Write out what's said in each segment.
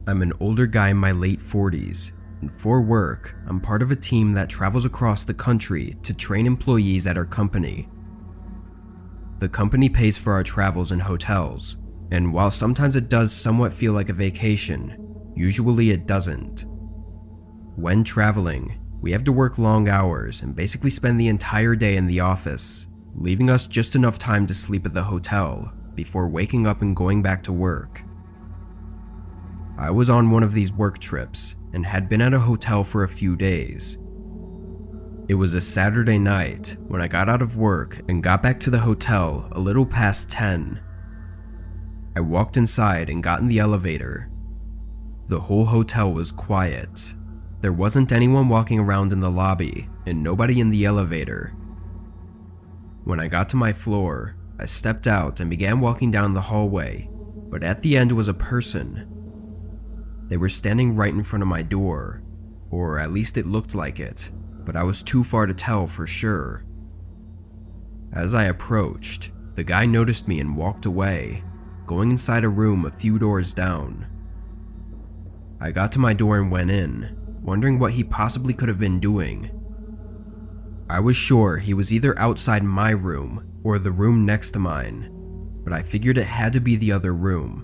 I'm an older guy in my late 40s, and for work, I'm part of a team that travels across the country to train employees at our company. The company pays for our travels and hotels, and while sometimes it does somewhat feel like a vacation, usually it doesn't. When traveling, we have to work long hours and basically spend the entire day in the office, leaving us just enough time to sleep at the hotel before waking up and going back to work. I was on one of these work trips and had been at a hotel for a few days. It was a Saturday night when I got out of work and got back to the hotel a little past 10. I walked inside and got in the elevator. The whole hotel was quiet. There wasn't anyone walking around in the lobby and nobody in the elevator. When I got to my floor, I stepped out and began walking down the hallway, but at the end was a person. They were standing right in front of my door, or at least it looked like it, but I was too far to tell for sure. As I approached, the guy noticed me and walked away, going inside a room a few doors down. I got to my door and went in, wondering what he possibly could have been doing. I was sure he was either outside my room or the room next to mine, but I figured it had to be the other room.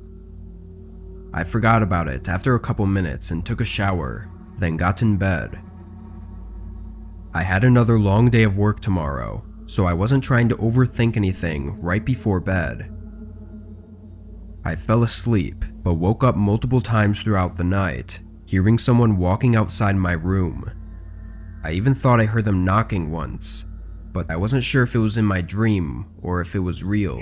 I forgot about it after a couple minutes and took a shower, then got in bed. I had another long day of work tomorrow, so I wasn't trying to overthink anything right before bed. I fell asleep, but woke up multiple times throughout the night, hearing someone walking outside my room. I even thought I heard them knocking once, but I wasn't sure if it was in my dream or if it was real.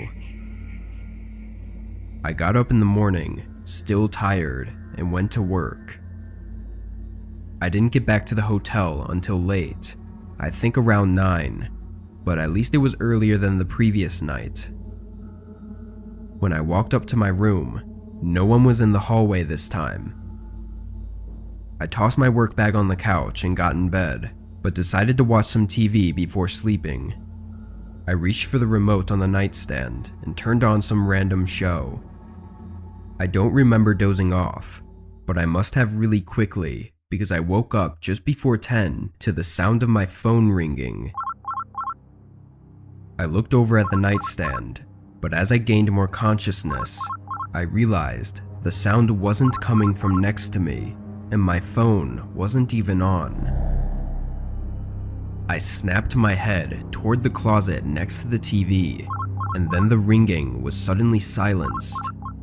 I got up in the morning, still tired, and went to work. I didn't get back to the hotel until late, I think around 9, but at least it was earlier than the previous night. When I walked up to my room, no one was in the hallway this time. I tossed my work bag on the couch and got in bed, but decided to watch some TV before sleeping. I reached for the remote on the nightstand and turned on some random show. I don't remember dozing off, but I must have really quickly because I woke up just before 10 to the sound of my phone ringing. I looked over at the nightstand, but as I gained more consciousness, I realized the sound wasn't coming from next to me, and my phone wasn't even on. I snapped my head toward the closet next to the TV, and then the ringing was suddenly silenced.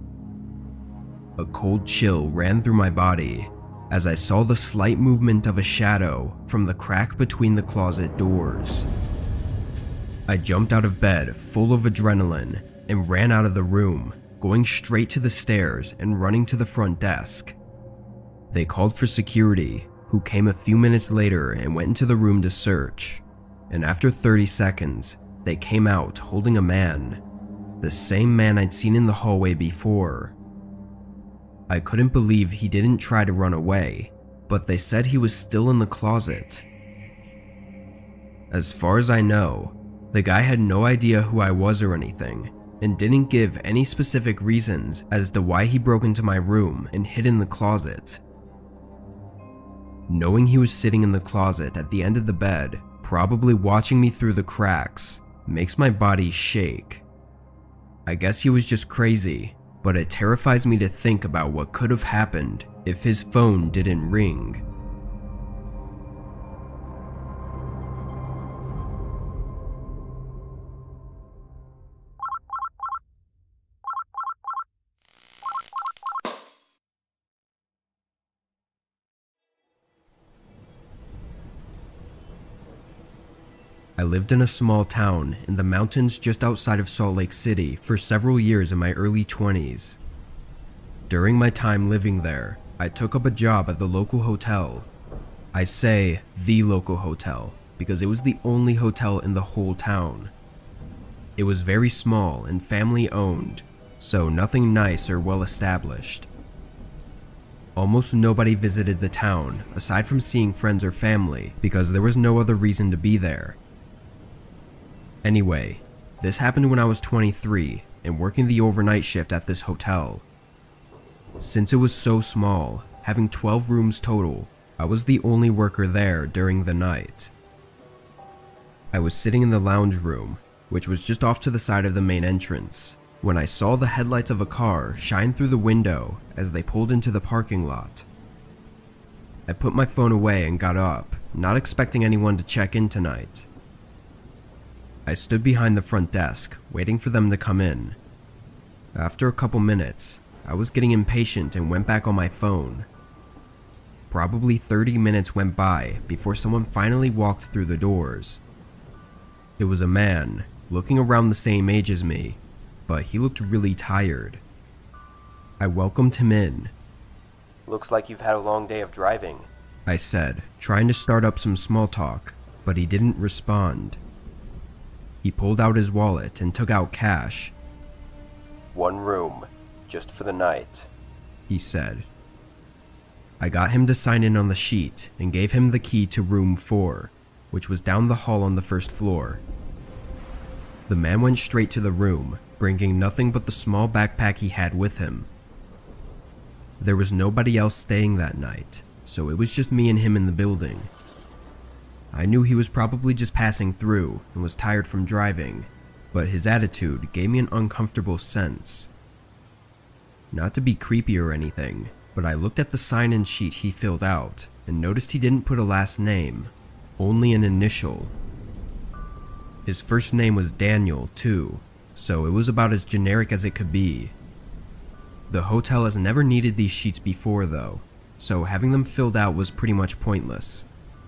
A cold chill ran through my body as I saw the slight movement of a shadow from the crack between the closet doors. I jumped out of bed full of adrenaline and ran out of the room, going straight to the stairs and running to the front desk. They called for security, who came a few minutes later and went into the room to search, and after 30 seconds, they came out holding a man, the same man I'd seen in the hallway before. I couldn't believe he didn't try to run away, but they said he was still in the closet. As far as I know, the guy had no idea who I was or anything, and didn't give any specific reasons as to why he broke into my room and hid in the closet. Knowing he was sitting in the closet at the end of the bed, probably watching me through the cracks, makes my body shake. I guess he was just crazy, but it terrifies me to think about what could have happened if his phone didn't ring. I lived in a small town in the mountains just outside of Salt Lake City for several years in my early 20s. During my time living there, I took up a job at the local hotel. I say the local hotel because it was the only hotel in the whole town. It was very small and family owned, so nothing nice or well established. Almost nobody visited the town aside from seeing friends or family because there was no other reason to be there. Anyway, this happened when I was 23 and working the overnight shift at this hotel. Since it was so small, having 12 rooms total, I was the only worker there during the night. I was sitting in the lounge room, which was just off to the side of the main entrance, when I saw the headlights of a car shine through the window as they pulled into the parking lot. I put my phone away and got up, not expecting anyone to check in tonight. I stood behind the front desk, waiting for them to come in. After a couple minutes, I was getting impatient and went back on my phone. Probably 30 minutes went by before someone finally walked through the doors. It was a man, looking around the same age as me, but he looked really tired. I welcomed him in. "Looks like you've had a long day of driving," I said, trying to start up some small talk, but he didn't respond. He pulled out his wallet and took out cash. "1 room, just for the night," he said. I got him to sign in on the sheet and gave him the key to room 4, which was down the hall on the first floor. The man went straight to the room, bringing nothing but the small backpack he had with him. There was nobody else staying that night, so it was just me and him in the building. I knew he was probably just passing through and was tired from driving, but his attitude gave me an uncomfortable sense. Not to be creepy or anything, but I looked at the sign-in sheet he filled out and noticed he didn't put a last name, only an initial. His first name was Daniel, too, so it was about as generic as it could be. The hotel has never needed these sheets before though, so having them filled out was pretty much pointless.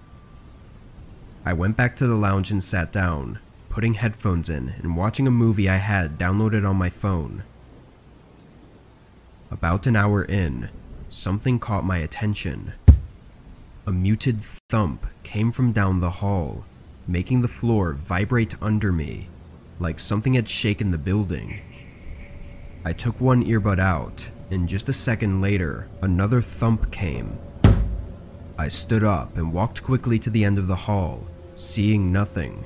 I went back to the lounge and sat down, putting headphones in and watching a movie I had downloaded on my phone. About an hour in, something caught my attention. A muted thump came from down the hall, making the floor vibrate under me, like something had shaken the building. I took one earbud out, and just a second later, another thump came. I stood up and walked quickly to the end of the hall, seeing nothing.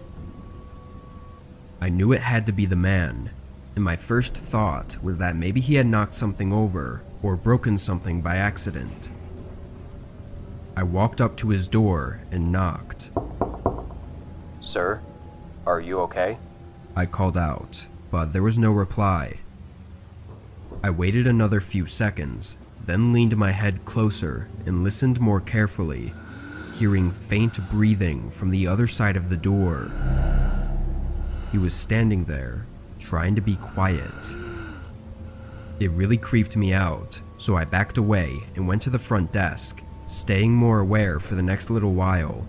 I knew it had to be the man, and my first thought was that maybe he had knocked something over or broken something by accident. I walked up to his door and knocked. "Sir, are you okay?" I called out, but there was no reply. I waited another few seconds, then leaned my head closer and listened more carefully, hearing faint breathing from the other side of the door. He was standing there, trying to be quiet. It really creeped me out, so I backed away and went to the front desk, staying more aware for the next little while.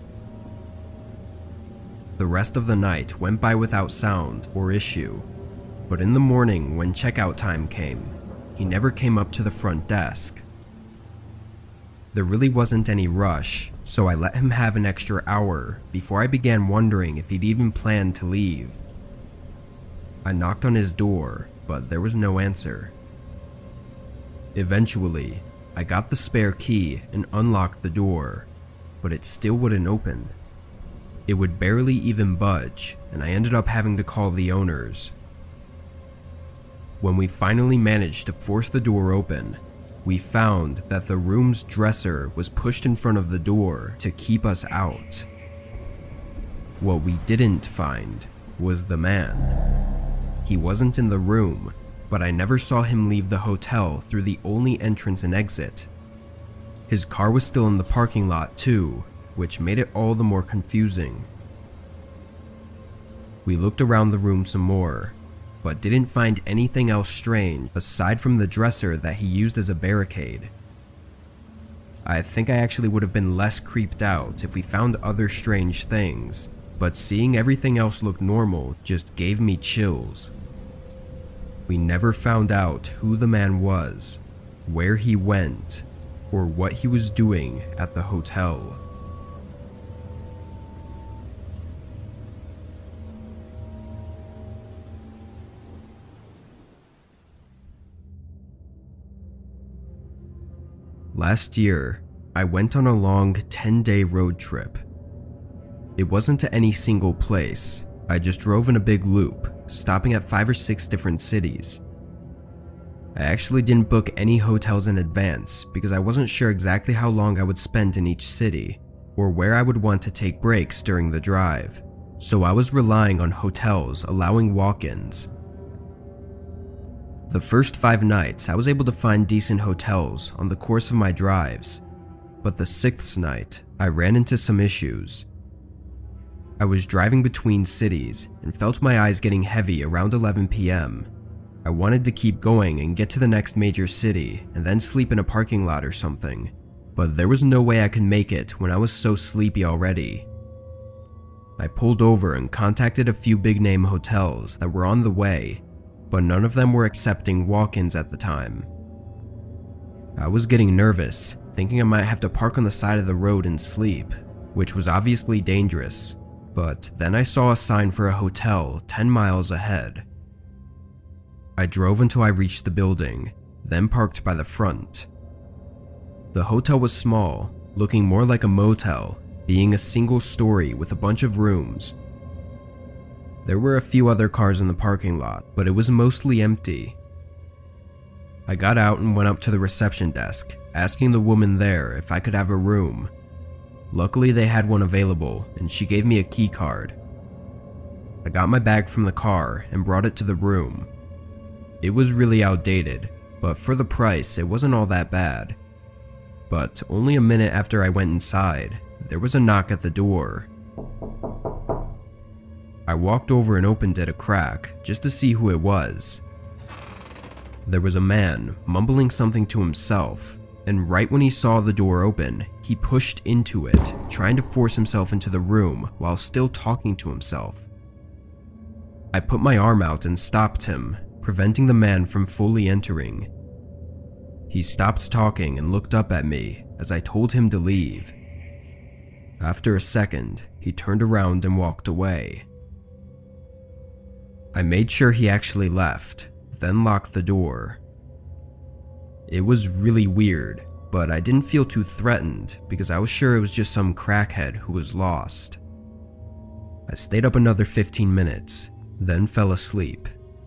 The rest of the night went by without sound or issue, but in the morning when checkout time came, he never came up to the front desk. There really wasn't any rush, so I let him have an extra hour before I began wondering if he'd even planned to leave. I knocked on his door, but there was no answer. Eventually, I got the spare key and unlocked the door, but it still wouldn't open. It would barely even budge, and I ended up having to call the owners. When we finally managed to force the door open, we found that the room's dresser was pushed in front of the door to keep us out. What we didn't find was the man. He wasn't in the room, but I never saw him leave the hotel through the only entrance and exit. His car was still in the parking lot too, which made it all the more confusing. We looked around the room some more, but didn't find anything else strange aside from the dresser that he used as a barricade. I think I actually would have been less creeped out if we found other strange things, but seeing everything else look normal just gave me chills. We never found out who the man was, where he went, or what he was doing at the hotel. Last year, I went on a long 10-day road trip. It wasn't to any single place, I just drove in a big loop, stopping at 5 or 6 different cities. I actually didn't book any hotels in advance because I wasn't sure exactly how long I would spend in each city or where I would want to take breaks during the drive, so I was relying on hotels allowing walk-ins. The first 5 nights, I was able to find decent hotels on the course of my drives, but the 6th night, I ran into some issues. I was driving between cities and felt my eyes getting heavy around 11 p.m. I wanted to keep going and get to the next major city and then sleep in a parking lot or something, but there was no way I could make it when I was so sleepy already. I pulled over and contacted a few big-name hotels that were on the way, but none of them were accepting walk-ins at the time. I was getting nervous, thinking I might have to park on the side of the road and sleep, which was obviously dangerous, but then I saw a sign for a hotel 10 miles ahead. I drove until I reached the building, then parked by the front. The hotel was small, looking more like a motel, being a single story with a bunch of rooms. There were a few other cars in the parking lot, but it was mostly empty. I got out and went up to the reception desk, asking the woman there if I could have a room. Luckily, they had one available, and she gave me a key card. I got my bag from the car and brought it to the room. It was really outdated, but for the price, it wasn't all that bad. But only a minute after I went inside, there was a knock at the door. I walked over and opened it a crack, just to see who it was. There was a man mumbling something to himself, and right when he saw the door open, he pushed into it, trying to force himself into the room while still talking to himself. I put my arm out and stopped him, preventing the man from fully entering. He stopped talking and looked up at me as I told him to leave. After a second, he turned around and walked away. I made sure he actually left, then locked the door. It was really weird, but I didn't feel too threatened because I was sure it was just some crackhead who was lost. I stayed up another 15 minutes, then fell asleep.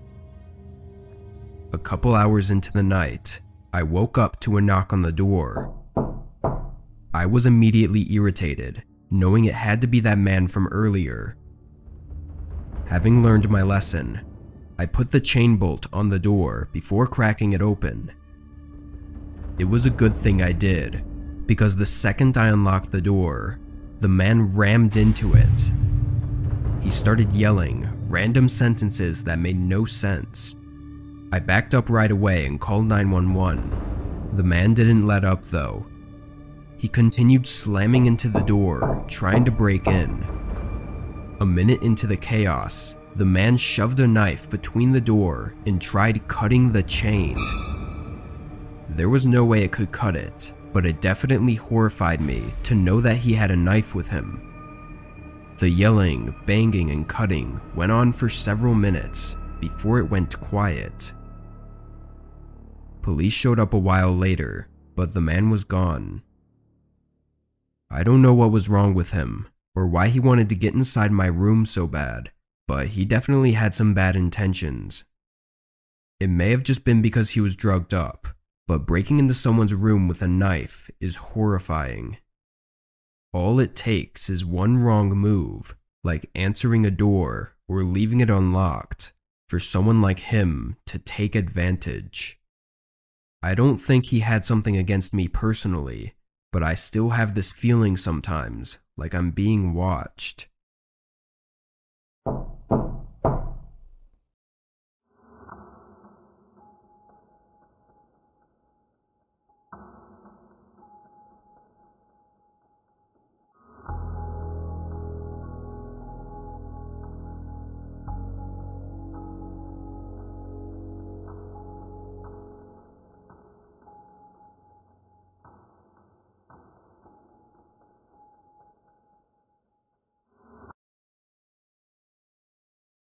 A couple hours into the night, I woke up to a knock on the door. I was immediately irritated, knowing it had to be that man from earlier. Having learned my lesson, I put the chain bolt on the door before cracking it open. It was a good thing I did, because the second I unlocked the door, the man rammed into it. He started yelling random sentences that made no sense. I backed up right away and called 911. The man didn't let up though. He continued slamming into the door, trying to break in. A minute into the chaos, the man shoved a knife between the door and tried cutting the chain. There was no way it could cut it, but it definitely horrified me to know that he had a knife with him. The yelling, banging, and cutting went on for several minutes before it went quiet. Police showed up a while later, but the man was gone. I don't know what was wrong with him, or why he wanted to get inside my room so bad, but he definitely had some bad intentions. It may have just been because he was drugged up, but breaking into someone's room with a knife is horrifying. All it takes is one wrong move, like answering a door or leaving it unlocked, for someone like him to take advantage. I don't think he had something against me personally, but I still have this feeling sometimes like I'm being watched.